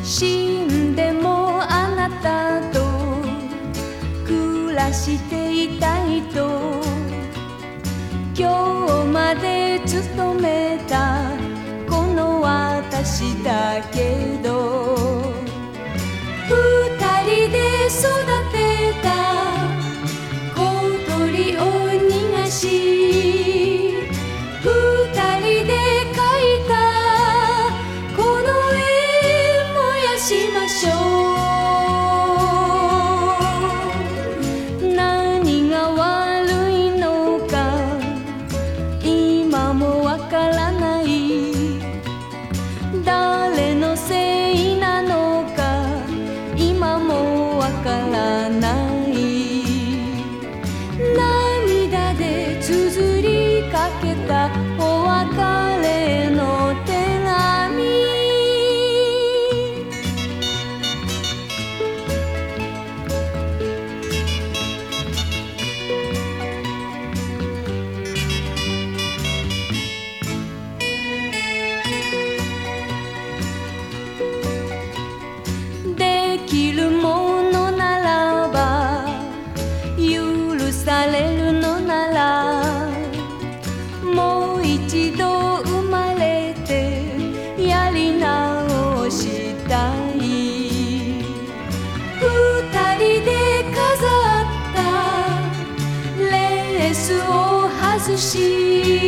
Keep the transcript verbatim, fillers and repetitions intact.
死んでもあなたと暮らしていたいと今日まで勤めたこの私だけど二人で育てた小鳥を逃がし二人で描いたこの絵燃やしましょう何が悪いのか今もわからない誰のせいなのか今もわからない涙で綴りかけたお別れの手紙できるものならば許されるのならもう一度生まれてやり直したい二人で飾ったレースを外し